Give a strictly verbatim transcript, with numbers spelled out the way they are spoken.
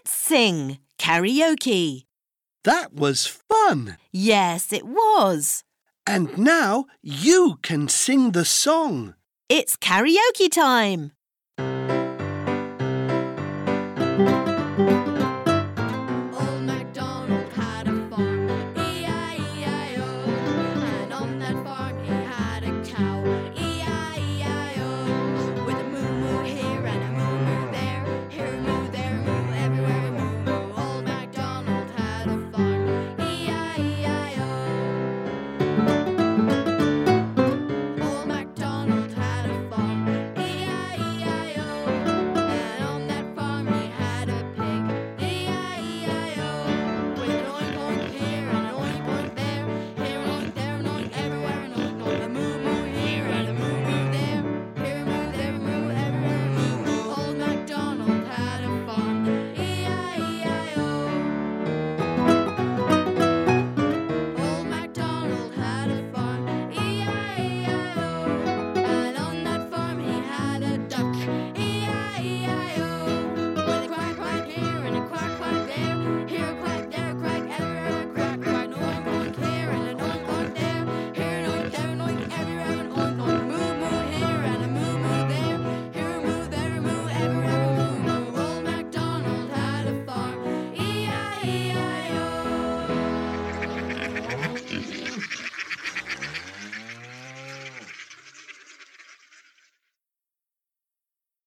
Let's sing karaoke. That was fun! Yes, it was. And now you can sing the song. It's karaoke time.